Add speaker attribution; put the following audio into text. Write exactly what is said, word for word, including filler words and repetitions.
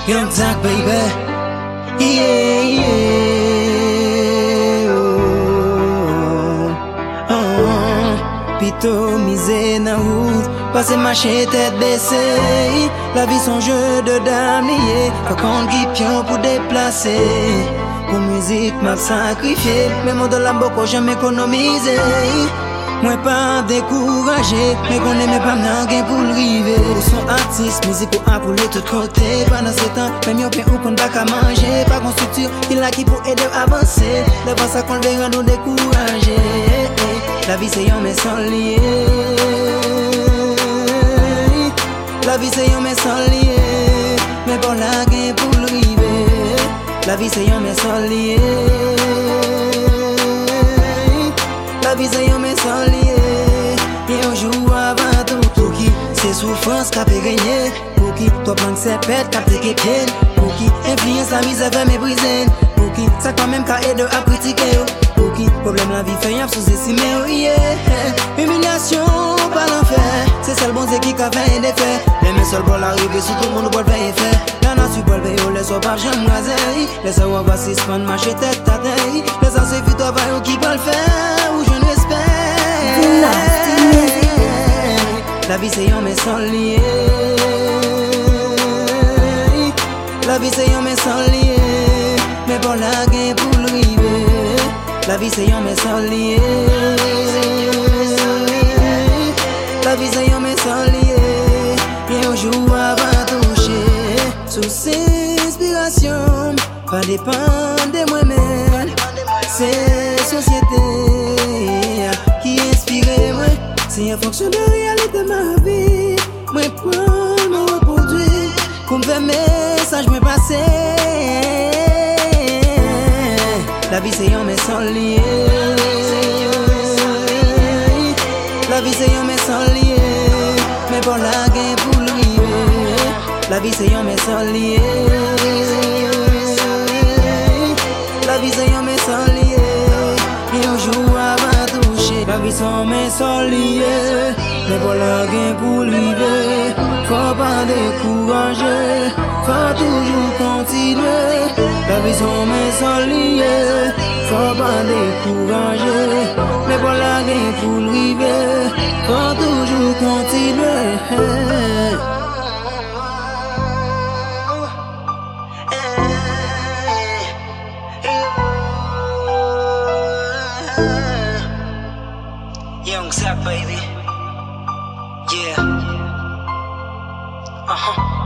Speaker 1: Young Zach, baby. Yeah, yeah. Oh, oh, oh. Pito misé dans route, passer marcher tête baissée. La vie son jeu de dame lié, pas qu'on guipion pour déplacer. Pour musique m'a sacrifié, mais mon dollar beaucoup jamais économisé. Moi pas découragé, mais qu'on aime pas m'n'en pour le river. Pour son artiste, musique pour appeler tout côté. Pendant ce temps, même yon pain ou qu'on bac à manger. Pas qu'on structure, il a qui pour aider à avancer. Devant ça qu'on le verra nous décourager. La vie c'est yon mais sans lier. La vie c'est yon mais sans lier. Mais bon la gain pour le river. La vie c'est yon mais sans lier. La vie c'est yon mais sans lier. Et un jour avant tout. Pour qui c'est souffrance qu'a fait régner. Pour qui toi prendre ses pètes qu'a fait pied. Pour qui influence la misère fait mépriser. Pour qui ça quand même qu'a aidé à critiquer. Pour qui problème la vie fait y'a sous-estimé. Yeah. Humiliation par l'enfer. C'est seul bon Dieu qui a fait des faits. Les mains seuls pour l'arrivée sur tout le monde pour le faire effet. La nature pour le payer, les soins par jamais raser. Les soins va s'y prendre marcher tête à tête. Les anciens fit travail qui peut le faire. Ou je ne respecte. La vie c'est yon mais sans lier. La vie c'est yon mais sans lier. Mais bon la gain pour le river. La vie c'est yon mais sans lier. La vie c'est yon mais sans lier. Et un jour avant toucher. Sous ces inspirations, pas dépendre de moi-même. C'est société qui inspire moi. C'est en fonction de la réalité de ma vie. Moi prends, me reproduire. Pour me faire message, me passer. La vie c'est yon mais sans lier. La vie c'est yon mais sans lier. Mais bon la gain pour le river. La vie c'est yon mais sans lier. La vie c'est yon mais sans lier. Et un jour avant toucher. La vie c'est mais sans lier. Mais bon la gain pour le river. Faut pas décourager. Faut toujours continuer. La vie c'est mais sans lier. Faut pas décourager. Mais bon la gain pour le river. Faut toujours continuer. Young Zach, baby. Yeah. Uh huh.